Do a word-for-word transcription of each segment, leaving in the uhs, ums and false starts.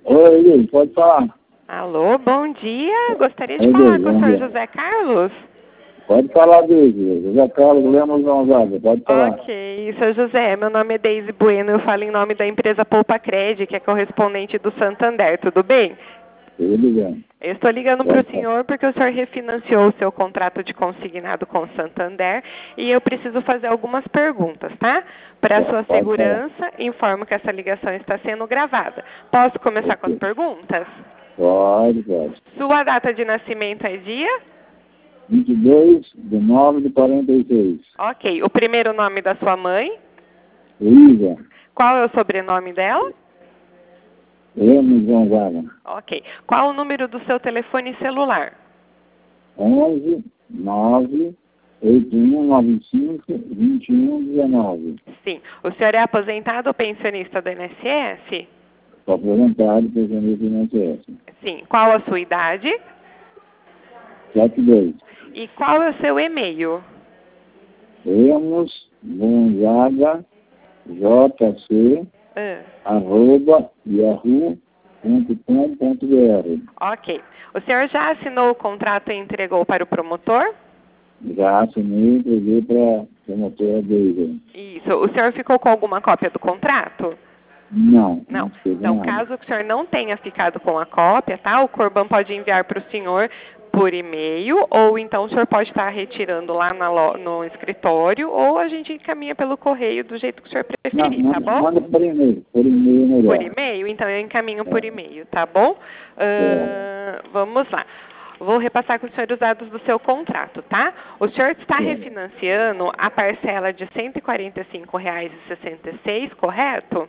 Oi, Eli, pode falar. Alô, bom dia. Gostaria de Oi, falar Deise, com o bom senhor dia. José Carlos. Pode falar, Deise. José Carlos Lemos Gonzaga, pode falar. Ok, seu José, meu nome é Deise Bueno, eu falo em nome da empresa Poupa Cred, que é correspondente do Santander, tudo bem? Tudo bem. Eu estou ligando para o Pode falar. senhor porque o senhor refinanciou o seu contrato de consignado com o Santander e eu preciso fazer algumas perguntas, tá? Para a sua Pode falar. segurança, informo que essa ligação está sendo gravada. Posso começar com as Ok. perguntas? Pode, pode. Sua data de nascimento é dia? vinte e dois de nove de quarenta e seis. Ok. O primeiro nome da sua mãe? Luísa Qual é o sobrenome dela? Lemos Gonzaga. Ok. Qual o número do seu telefone celular? onze nove oito um nove cinco dois um um nove. Sim. O senhor é aposentado ou pensionista do I N S S? Estou aposentado, pensionista do I N S S. Sim. Qual a sua idade? sete dois. E qual é o seu e-mail? Lemos Gonzaga jc Ah, arroba yahoo ponto com ponto br. ok. O senhor já assinou o contrato e entregou para o promotor? Já assinei e entreguei para a promotora dele. Isso. O senhor ficou com alguma cópia do contrato? Não, Não. não escrevi Então, nada. caso o senhor não tenha ficado com a cópia, tá? O Corban pode enviar para o senhor por e-mail, ou então o senhor pode estar retirando lá na lo- no escritório, ou a gente encaminha pelo correio do jeito que o senhor Não, preferir, tá manda, bom? manda por e-mail, por e-mail Por melhor. e-mail? Então eu encaminho por É, e-mail, tá bom? é, Ahn, vamos lá. Vou repassar com o senhor os dados do seu contrato, tá? O senhor está é. refinanciando a parcela de cento e quarenta e cinco reais e sessenta e seis, correto?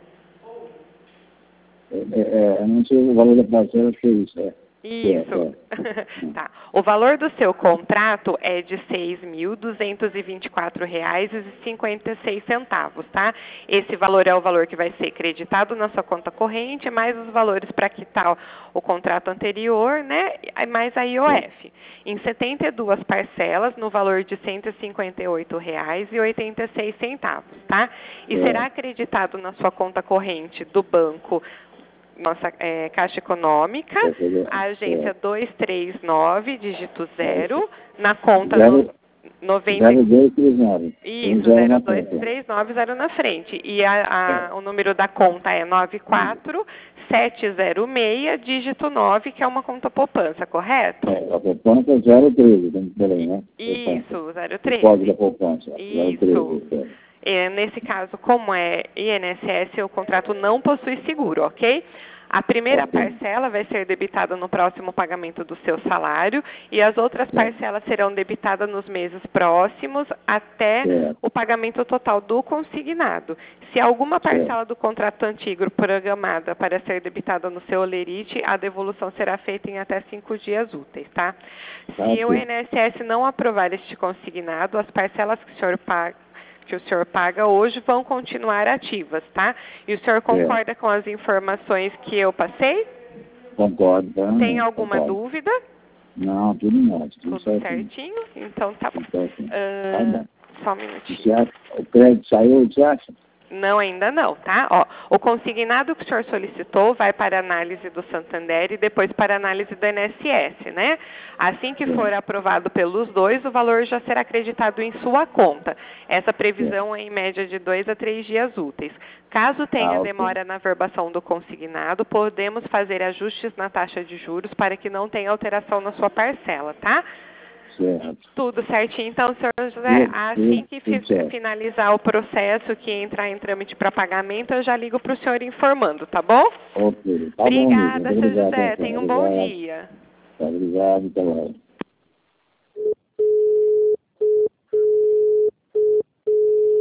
É, é, é, eu não sei o valor da parcela, acho que é isso. É. Isso. É, é. Tá. O valor do seu contrato é de seis mil duzentos e vinte e quatro reais e cinquenta e seis centavos, tá? Esse valor é o valor que vai ser creditado na sua conta corrente, mais os valores para quitar o contrato anterior, né? E mais a I O F. Em setenta e duas parcelas, no valor de cento e cinquenta e oito reais e oitenta e seis centavos, tá? E É. será acreditado na sua conta corrente do banco nossa é, Caixa Econômica, a agência duzentos e trinta e nove, dígito zero, na conta no, noventa... zero dois três nove. Isso, zero zero na dois frente. três nove zero na frente. E a, a, o número da conta é nove quatro sete zero seis, dígito nove, que é uma conta poupança, correto? É, a poupança é zero treze, tem que ter aí, né? Isso, zero O código da treze. poupança. Isso. zero treze. É, nesse caso, como é I N S S, o contrato não possui seguro, ok? A primeira Ok. parcela vai ser debitada no próximo pagamento do seu salário e as outras parcelas serão debitadas nos meses próximos até Certo. o pagamento total do consignado. Se alguma parcela do contrato antigo programada para ser debitada no seu holerite, a devolução será feita em até cinco dias úteis, tá? Tá, Se o ok. I N S S não aprovar este consignado, as parcelas que o senhor paga que o senhor paga hoje vão continuar ativas, tá? E o senhor concorda com as informações que eu passei? Concordo. Tá? Tem alguma Concordo. dúvida? Não, tudo em ordem, tudo, Tudo certinho. certinho? Então tá bom. Tudo certinho. Tá Ah, bom. só um E minutinho. você acha, o crédito saiu, você acha? Não, ainda não, tá? Ó, o consignado que o senhor solicitou vai para análise do Santander e depois para análise do I N S S, né? Assim que for aprovado pelos dois, o valor já será acreditado em sua conta. Essa previsão é em média de dois a três dias úteis. Caso tenha Ah, ok. demora na verbação do consignado, podemos fazer ajustes na taxa de juros para que não tenha alteração na sua parcela, tá? Certo. Tudo certinho. Então, senhor José, Tudo, assim que tudo fi- certo. finalizar o processo, que entrar em trâmite para pagamento, eu já ligo para o senhor informando, tá bom? Ok. Tá bom, Nilson. Obrigada, Muito seu obrigado. José. Então. Tenha um bom Obrigado. dia. Tá, obrigado. Até logo.